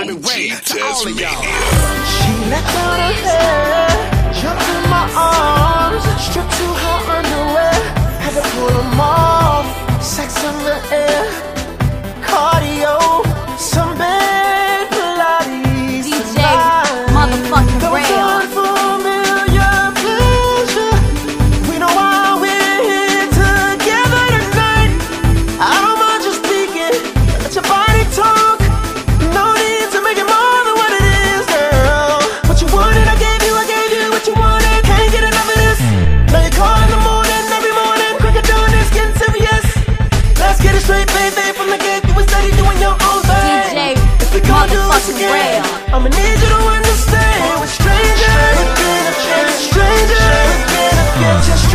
Bobby Ray, to all of y'all. She let down her hair, jumped in my arms, stripped to her underwear, had to pull them off. Sex in the air, cardio, some bad Pilates. DJ motherfucking Rail. I'ma need you to understand we're strangers. Just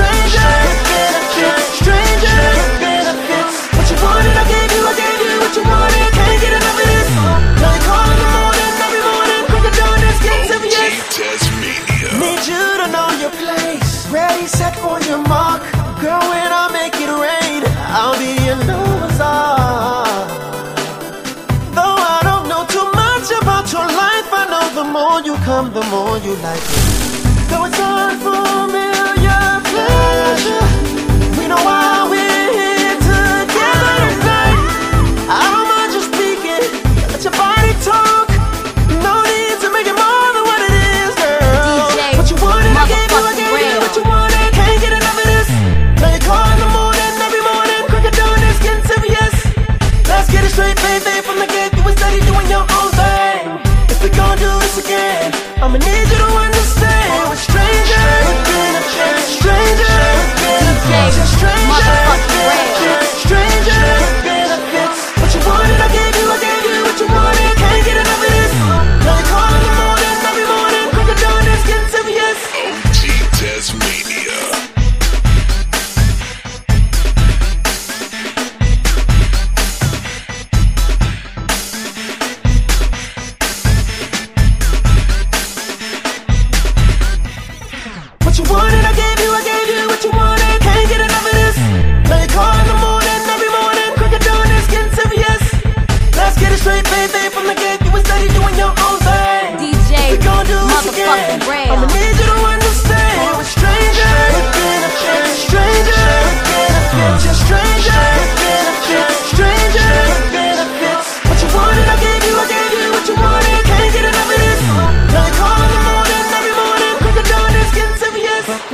strangers. What you wanted, I gave you what you wanted. Can't get enough of this. Now you call in the morning, every morning. Quicker doing this, get serious. Need you to know your place. Ready, set on your mark. Girl, when I make it rain, I'll be your Noah's Ark. Though I don't know too much about your life, I know the more you come, the more you like it. Though it's unfamiliar pleasure, we know why we're